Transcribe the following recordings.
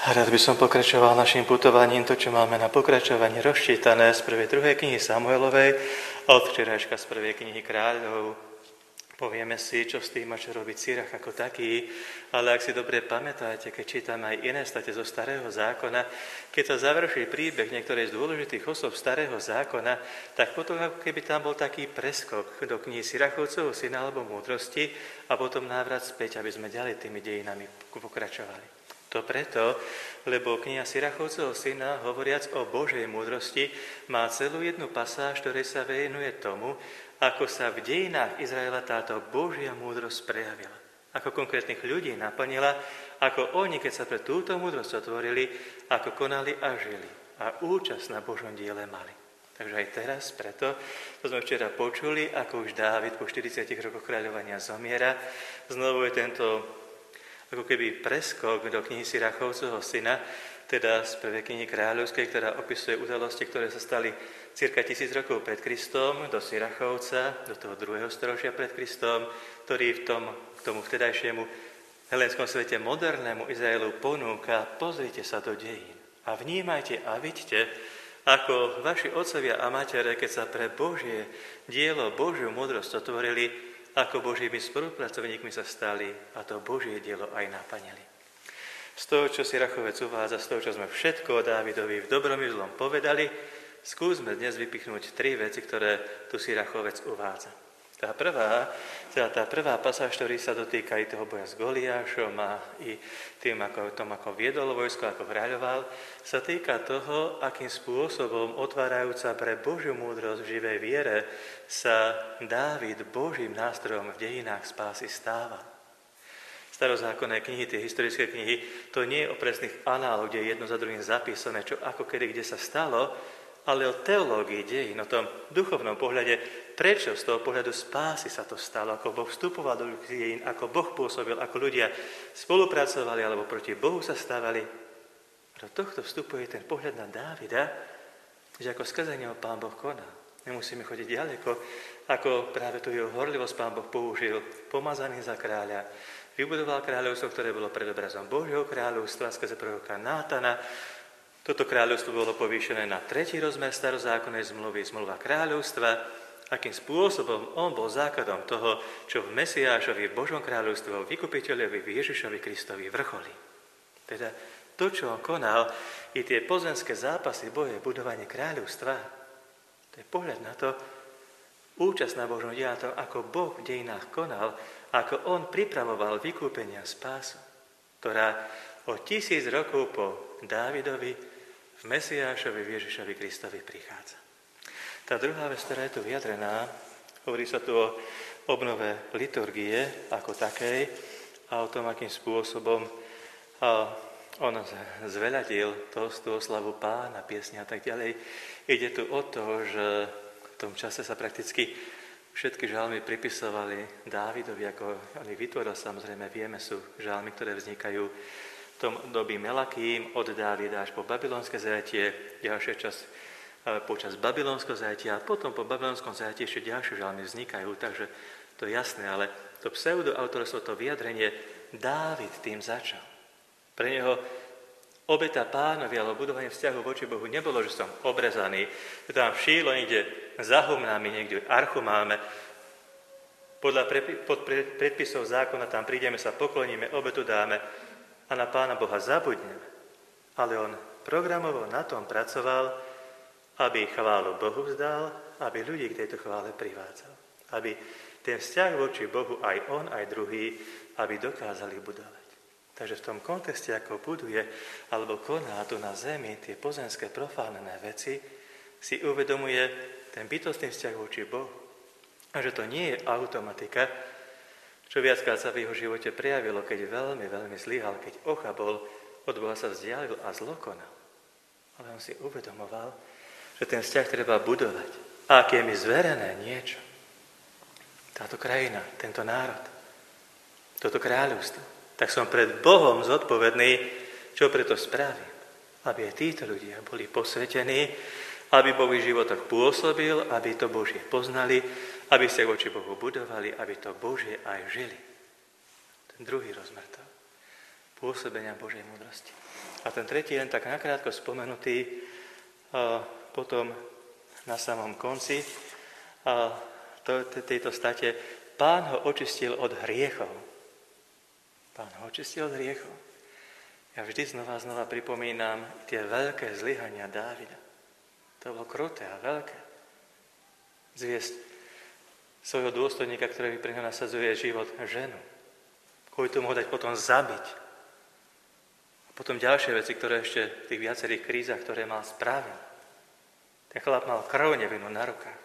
Rád by som pokračoval našim putovaním, to, čo máme na pokračovanie rozčítané z prvej, druhej knihy Samuelovej, od včerajška z prvej knihy Kráľov. Povieme si, čo s tým a čo robí Sirach ako taký, ale ak si dobre pamätáte, keď čítame aj iné state zo Starého zákona, keď sa završí príbeh niektorej z dôležitých osob Starého zákona, tak potom ako keby tam bol taký preskok do knihy Sirachovcovho syna alebo múdrosti a potom návrat späť, aby sme ďalej tými dejinami pokračovali. To preto, lebo kniha Sirachovcovho syna, hovoriac o Božej múdrosti, má celú jednu pasáž, ktorej sa venuje tomu, ako sa v dejinách Izraela táto Božia múdrosť prejavila. Ako konkrétnych ľudí naplnila, ako oni, keď sa pre túto múdrosť otvorili, ako konali a žili. A účasť na Božom diele mali. Takže aj teraz, preto, to sme včera počuli, ako už Dávid po 40 rokoch kráľovania zomiera, znovu je tento ako keby preskok do knihy Sirachovcovho syna, teda z prvej knihy Kráľovskej, ktorá opisuje udalosti, ktoré sa stali cirka 1000 rokov pred Kristom, do Sirachovca, do toho 2. storočia pred Kristom, ktorý k tomu vtedajšiemu helenskom svete modernému Izraelu ponúka, pozrite sa do dejín a vnímajte a vidíte, ako vaši otcovia a matere, keď sa pre Božie dielo, Božiu múdrosť otvorili, ako Božími spolupracovníkmi sa stali a to Božie dielo aj naplnili. Z toho, čo Sirachovec uvádza, z toho, čo sme všetko o Dávidovi v dobrom i zlom povedali, skúsme dnes vypichnúť 3 veci, ktoré tu Sirachovec uvádza. Tá prvá pasáž, ktorý sa dotýka i toho boja s Goliášom a i tým, ako viedol vojsko, ako kráľoval, sa týka toho, akým spôsobom otvárajúca pre Božiu múdrosť v živej viere sa Dávid Božím nástrojom v dejinách spásy stáva. Starozákonné knihy, tie historické knihy, to nie je o presných análoch, kde je jedno za druhým zapísané, čo ako kedy, kde sa stalo, ale o teológii dejín, o tom duchovnom pohľade, prečo z toho pohľadu spásy sa to stalo, ako Boh vstupoval do dejín, ako Boh pôsobil, ako ľudia spolupracovali alebo proti Bohu sa stávali. Do tohto vstupuje ten pohľad na Dávida, že ako skrze neho Pán Boh konal. Nemusíme chodiť ďaleko, ako práve tu jeho horlivosť Pán Boh použil, pomazaný za kráľa, vybudoval kráľovstvo, ktoré bolo predobrazom Božieho kráľovstva skrze proroka Nátana. Toto kráľovstvo bolo povýšené na 3. rozmer starozákonnej zmluvy, zmluva kráľovstva, akým spôsobom on bol základom toho, čo v Mesiášovi, v Božom kráľovstve, v vykupiteľovi, v Ježišovi Kristovi vrcholí. Teda to, čo on konal, i tie pozemské zápasy, boje, budovanie kráľovstva, to je pohľad na to, účasť na Božom diele, ako Boh v dejinách konal, ako on pripravoval vykúpenia spásu, ktorá o 1000 rokov po Dávidovi v Mesiášovi, v Ježišovi Kristovi prichádza. Tá druhá vec, ktorá je tu vyjadrená, hovorí sa tu o obnove liturgie ako takej a o tom, akým spôsobom on zveľadil tú oslavu Pána, piesne a tak ďalej. Ide tu o to, že v tom čase sa prakticky všetky žalmy pripisovali Dávidovi, ako on ich vytvoril, samozrejme vieme, sú žalmy, ktoré vznikajú v tom doby Melakým, od Dávida až po babylonské zajatie, ďalšia časť počas babylonského zajatia a potom po babylonskom zajatí ešte ďalšie žalmy vznikajú, takže to je jasné, ale to pseudoautorstvo, to vyjadrenie, Dávid tým začal. Pre neho obeta Pánovi alebo budovanie vzťahu voči Bohu nebolo, že som obrezaný, že tam v Šílo niekde za humnami, niekde archu máme, podľa predpisov zákona tam prídeme, sa pokloníme, obetu dáme a na Pána Boha zabudneme. Ale on programovo na tom pracoval, aby chválu Bohu vzdal, aby ľudí k tejto chvále privádzal. Aby ten vzťah voči Bohu aj on, aj druhý, aby dokázali budovať. Takže v tom kontexte, ako buduje alebo koná tu na zemi tie pozemské profánne veci, si uvedomuje ten bytostný vzťah voči Bohu. A že to nie je automatika, čo viackrát sa v jeho živote prejavilo, keď veľmi, veľmi zlyhal, keď ochabol, od Boha sa vzdialil a zlokonal. Ale on si uvedomoval, že ten vzťah treba budovať. A ak je mi zverené niečo, táto krajina, tento národ, toto kráľovstvo, tak som pred Bohom zodpovedný, čo preto spravím. Aby aj títo ľudia boli posvetení, aby Boh v životoch pôsobil, aby to Božie poznali, aby sa voči Bohu budovali, aby to Božie aj žili. Ten druhý rozmer to. pôsobenia Božej múdrosti. A ten tretí, len tak nakrátko spomenutý, potom na samom konci tejto state, Pán ho očistil od hriechov. Pán ho očistil od hriechov. Ja vždy znova pripomínam tie veľké zlyhania Dávida. To bolo kruté a veľké. Zviesť svojho dôstojníka, ktorý pri ňom nasadzuje život, ženu. Kvôli tomu ho dať potom zabiť. A potom ďalšie veci, ktoré ešte v tých viacerých krízach, ktoré mal spraviť. Ten chlap mal krv nevinnú na rukách.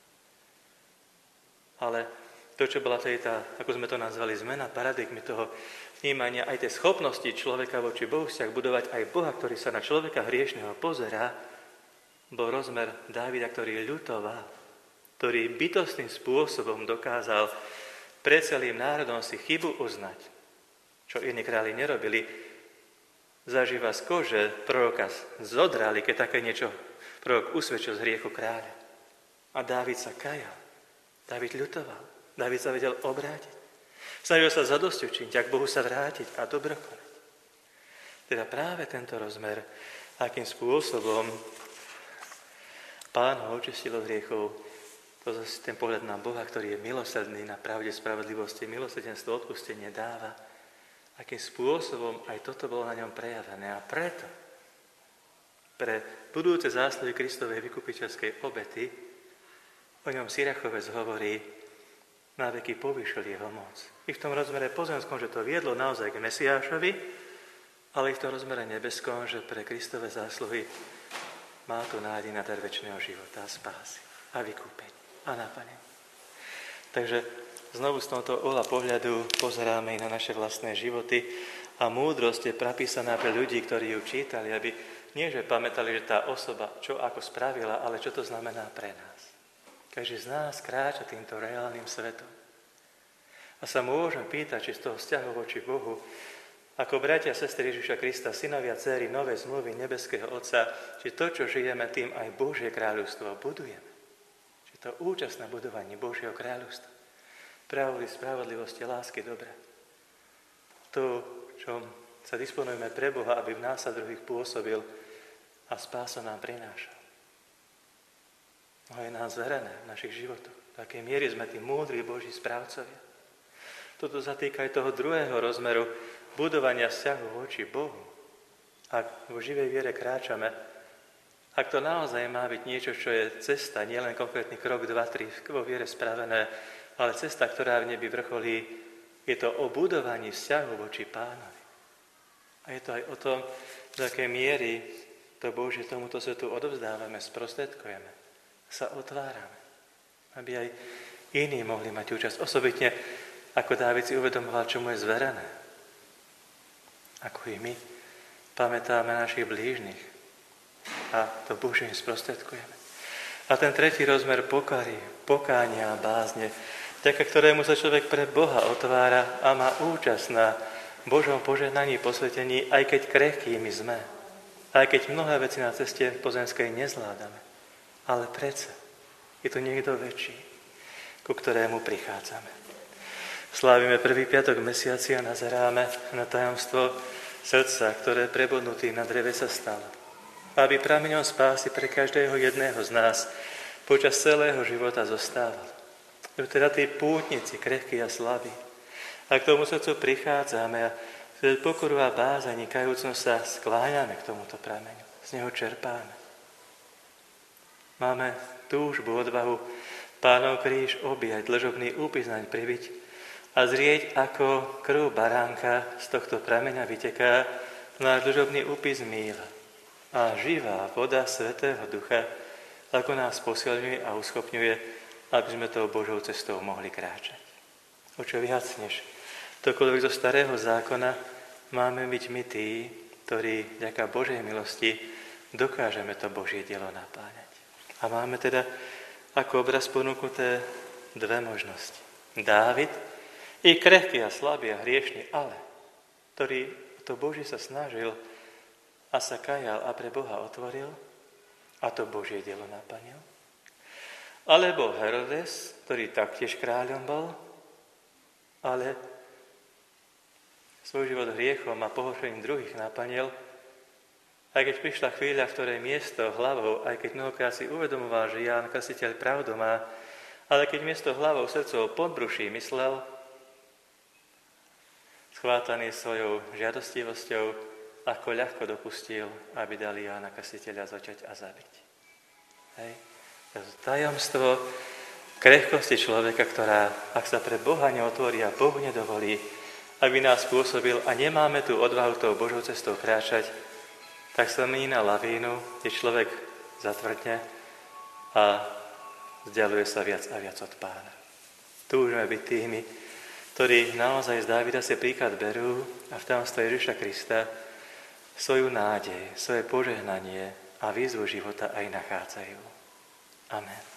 Ale to, čo bola tá, ako sme to nazvali, zmena paradigmy toho vnímania, aj tej schopnosti človeka voči Bohu vzťah budovať aj Boha, ktorý sa na človeka hriešneho pozerá, bol rozmer Dávida, ktorý ľutoval, ktorý bytostným spôsobom dokázal pred celým národom si chybu uznať, čo iní králi nerobili, zažíva z kože proroka zodrali, keď také niečo prorok usvedčil z hriechu kráľa. A Dávid sa kajal, Dávid ľutoval. Dávid sa vedel obrátiť. Snažil sa zadosťučiniť, ak Bohu sa vrátiť a dobro konať. Teda práve tento rozmer, akým spôsobom Pán ho očistil od hriechov, to zase ten pohľad na Boha, ktorý je milosrdný, na pravde, spravodlivosti, milosrdenstvo, odpustenie dáva, akým spôsobom aj toto bolo na ňom prejavené. A preto pre budúce zásluhy Kristovej vykupiteľskej obety o ňom Sirachovec hovorí, na veky povýšil jeho moc. I v tom rozmere pozemskom, že to viedlo naozaj k Mesiášovi, ale i v tom rozmere nebeskom, že pre Kristove zásluhy má tu nádej na dar večného života a spásy a vykúpenie a naplnenie. Takže znovu z tohto uhla pohľadu pozeráme i na naše vlastné životy a múdrosť je prapísaná pre ľudí, ktorí ju čítali, aby nie, že pamätali, že tá osoba čo ako spravila, ale čo to znamená pre nás. Každý z nás kráča týmto reálnym svetom. A sa môžem pýtať, či z toho vzťahu voči Bohu, ako bratia a sestry Ježiša Krista, synovia, dcéry novej zmluvy nebeského Otca, či to, čo žijeme, tým aj Božie kráľovstvo budujeme. Či to účasť na budovaní Božieho kráľovstva. Pravdy, spravodlivosti, lásky, dobra. To, čo sa disponujeme pre Boha, aby v nás a druhých pôsobil a spása nám prinášal. No je nám zverené v našich životoch. V akej miery sme tí múdri Boží správcovia. Toto sa týka aj toho druhého rozmeru budovania vzťahu voči Bohu. Ak vo živej viere kráčame, ak to naozaj má byť niečo, čo je cesta, nielen konkrétny krok 2-3 vo viere spravené, ale cesta, ktorá v nebi vrcholí, je to o budovaní vzťahu voči Pánovi. A je to aj o tom, do akej miery to Božie tomuto svetu odovzdávame, sprostredkujeme, sa otvárame, aby aj iní mohli mať účasť. Osobitne, ako Dávid si uvedomoval, čo mu je zverené. Ako i my pamätáme našich blížnych a to Božie im sprostredkujeme. A ten tretí rozmer pokánia a bázne, vďaka ktorému sa človek pre Boha otvára a má účasť na Božom požehnaní, posvetení, aj keď krehkými sme, aj keď mnohé veci na ceste pozemskej nezvládame. Ale predsa je to niekto väčší, ku ktorému prichádzame. Slávime prvý piatok mesiaci a nazeráme na tajomstvo srdca, ktoré prebodnutým na dreve sa stalo. Aby prameňom spásy pre každého jedného z nás počas celého života zostával. Teda tí pútnici, krehkí a slabí. A k tomu srdcu prichádzame a z pokoru a bázaní kajúcno sa skláňame k tomuto prameňu. Z neho čerpáme. Máme túžbu, odvahu Pánov kríž objať, dlžobný úpis naň pribiť a zrieť, ako krv baránka z tohto prameňa vyteká, náš dlžobný úpis míľa. A živá voda Svätého Ducha, ako nás posilňuje a uschopňuje, aby sme tou Božou cestou mohli kráčať. O čo viac než tokoľvek zo Starého zákona máme byť my tí, ktorí vďaka Božej milosti dokážeme to Božie dielo napáňať. A máme teda ako obraz ponúknuté dve možnosti. Dávid, i krehký a slabý a hriešný, ale ktorý to Božie sa snažil a sa kajal a pre Boha otvoril a to Božie dielo naplnil. Alebo Herodes, ktorý taktiež kráľom bol, ale svoj život hriechom a pohoršením druhých naplnil, aj keď prišla chvíľa, v ktorej miesto hlavou, aj keď mnohokrát si uvedomoval, že Ján Krstiteľ pravdu má, ale keď miesto hlavou srdcov podbruší myslel, schvátaný svojou žiadostivosťou, ako ľahko dopustil, aby dali Jána Krstiteľa zoťať a zabiť. Hej. To je tajomstvo krehkosti človeka, ktorá, ak sa pre Boha neotvorí a Bohu nedovolí, aby nás spôsobil a nemáme tú odvahu tou Božou cestou kráčať, tak sa mení na lavínu, kde človek zatvrdne a vzdialuje sa viac a viac od Pána. Túžime byť tými, ktorí naozaj z Dávida si príklad berú a v tajomstve Ježiša Krista svoju nádej, svoje požehnanie a výzvu života aj nachádzajú. Amen.